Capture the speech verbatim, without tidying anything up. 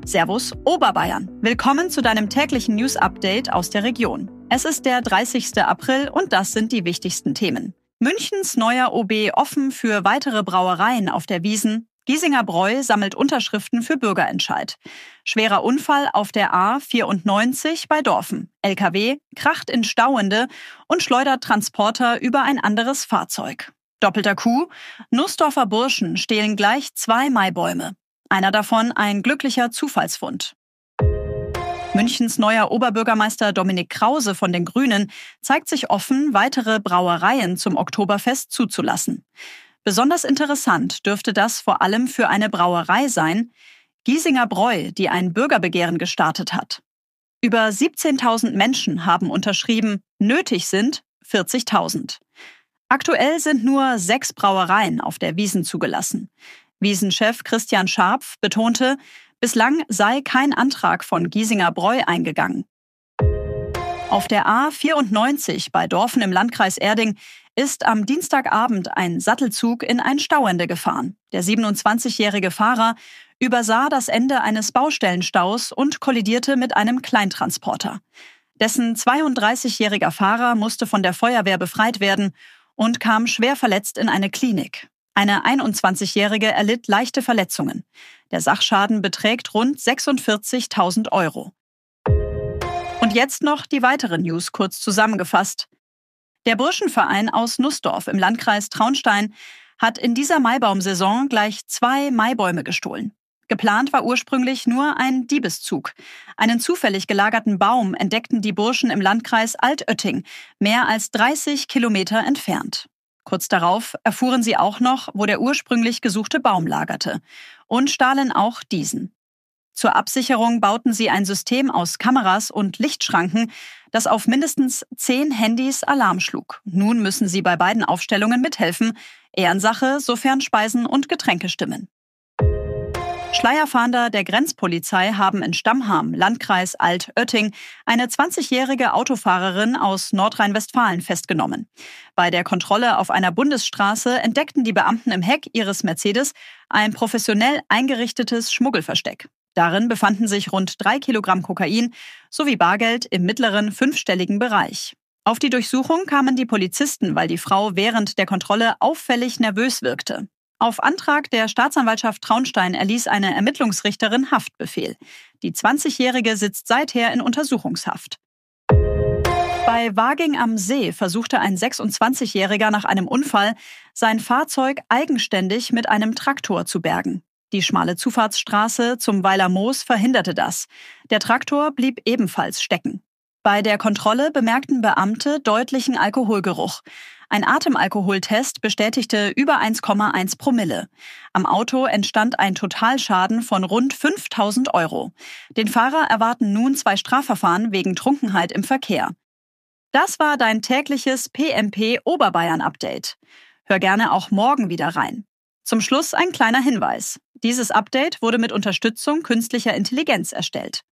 Servus Oberbayern. Willkommen zu deinem täglichen News-Update aus der Region. Es ist der dreißigste April und das sind die wichtigsten Themen. Münchens neuer O B offen für weitere Brauereien auf der Wiesn. Giesinger Bräu sammelt Unterschriften für Bürgerentscheid. Schwerer Unfall auf der A vierundneunzig bei Dorfen. L K W kracht in Stauende und schleudert Transporter über ein anderes Fahrzeug. Doppelter Coup. Nussdorfer Burschen stehlen gleich zwei Maibäume. Einer davon ein glücklicher Zufallsfund. Münchens neuer Oberbürgermeister Dominik Krause von den Grünen zeigt sich offen, weitere Brauereien zum Oktoberfest zuzulassen. Besonders interessant dürfte das vor allem für eine Brauerei sein, Giesinger Bräu, die ein Bürgerbegehren gestartet hat. Über siebzehntausend Menschen haben unterschrieben, nötig sind vierzigtausend. Aktuell sind nur sechs Brauereien auf der Wiesn zugelassen. Wiesn-Chef Christian Scharpf betonte, bislang sei kein Antrag von Giesinger Bräu eingegangen. Auf der A vierundneunzig bei Dorfen im Landkreis Erding ist am Dienstagabend ein Sattelzug in ein Stauende gefahren. Der siebenundzwanzigjährige Fahrer übersah das Ende eines Baustellenstaus und kollidierte mit einem Kleintransporter. Dessen zweiunddreißigjähriger Fahrer musste von der Feuerwehr befreit werden und kam schwer verletzt in eine Klinik. Eine einundzwanzigjährige erlitt leichte Verletzungen. Der Sachschaden beträgt rund sechsundvierzigtausend Euro. Und jetzt noch die weiteren News kurz zusammengefasst. Der Burschenverein aus Nussdorf im Landkreis Traunstein hat in dieser Maibaumsaison gleich zwei Maibäume gestohlen. Geplant war ursprünglich nur ein Diebeszug. Einen zufällig gelagerten Baum entdeckten die Burschen im Landkreis Altötting, mehr als dreißig Kilometer entfernt. Kurz darauf erfuhren sie auch noch, wo der ursprünglich gesuchte Baum lagerte, und stahlen auch diesen. Zur Absicherung bauten sie ein System aus Kameras und Lichtschranken, das auf mindestens zehn Handys Alarm schlug. Nun müssen sie bei beiden Aufstellungen mithelfen. Ehrensache, sofern Speisen und Getränke stimmen. Schleierfahnder der Grenzpolizei haben in Stammham, Landkreis Altötting, eine zwanzigjährige Autofahrerin aus Nordrhein-Westfalen festgenommen. Bei der Kontrolle auf einer Bundesstraße entdeckten die Beamten im Heck ihres Mercedes ein professionell eingerichtetes Schmuggelversteck. Darin befanden sich rund drei Kilogramm Kokain sowie Bargeld im mittleren fünfstelligen Bereich. Auf die Durchsuchung kamen die Polizisten, weil die Frau während der Kontrolle auffällig nervös wirkte. Auf Antrag der Staatsanwaltschaft Traunstein erließ eine Ermittlungsrichterin Haftbefehl. Die zwanzigjährige sitzt seither in Untersuchungshaft. Bei Waging am See versuchte ein sechsundzwanzigjähriger nach einem Unfall, sein Fahrzeug eigenständig mit einem Traktor zu bergen. Die schmale Zufahrtsstraße zum Weiler Moos verhinderte das. Der Traktor blieb ebenfalls stecken. Bei der Kontrolle bemerkten Beamte deutlichen Alkoholgeruch. Ein Atemalkoholtest bestätigte über eins Komma eins Promille. Am Auto entstand ein Totalschaden von rund fünftausend Euro. Den Fahrer erwarten nun zwei Strafverfahren wegen Trunkenheit im Verkehr. Das war dein tägliches P M P Oberbayern-Update. Hör gerne auch morgen wieder rein. Zum Schluss ein kleiner Hinweis. Dieses Update wurde mit Unterstützung künstlicher Intelligenz erstellt.